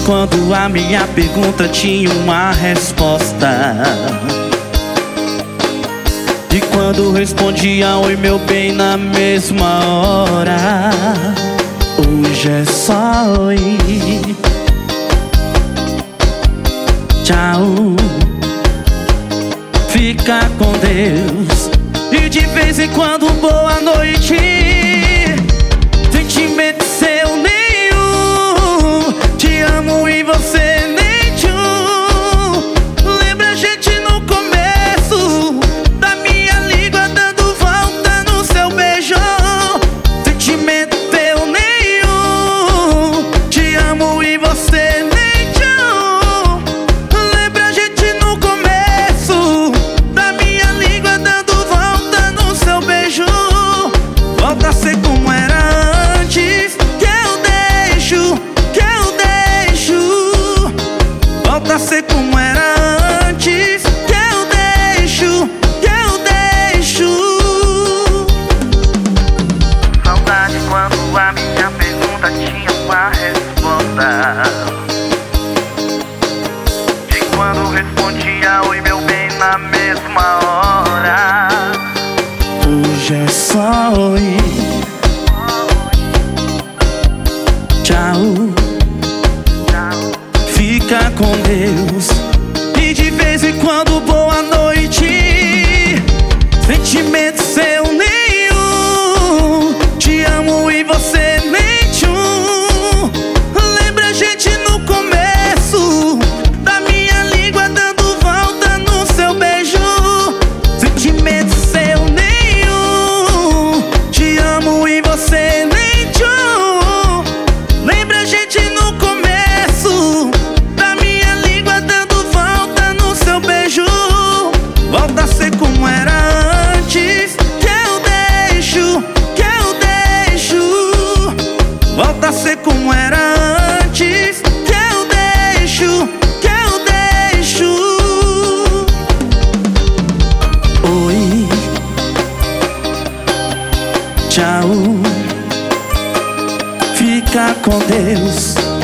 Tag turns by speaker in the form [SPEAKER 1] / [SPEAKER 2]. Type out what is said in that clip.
[SPEAKER 1] quando a minha pergunta tinha uma resposta. E quando respondia oi meu bem na mesma hora. Hoje é só oi, tchau, fica com Deus. E de vez em quando boa noite. Sentimento seu nenhum, te amo e você nem tchum. Lembra a gente no começo da minha língua dando volta no seu beijo. Sentimento teu nenhum, te amo e você nem tchum. Lembra a gente no começo da minha língua dando volta no seu beijo. Volta a ser como era antes, que eu deixo. Volta a ser como era antes, que eu deixo. Saudade quando a minha pergunta tinha uma resposta. De quando respondia oi meu bem na mesma hora. Hoje é só oi, tchau, fica com Deus. E de vez em quando boa noite. Sentimento seu nenhum, te amo e você nem tchum. Lembra a gente no começo da minha língua dando volta no seu beijo. Sentimento seu nenhum, te amo e você nem tchum. Lembra a gente no começo da minha língua dando volta no seu beijo. Volta a ser como era antes, que eu deixo. Volta a ser como era antes, que eu deixo. Oi, tchau, fica com Deus.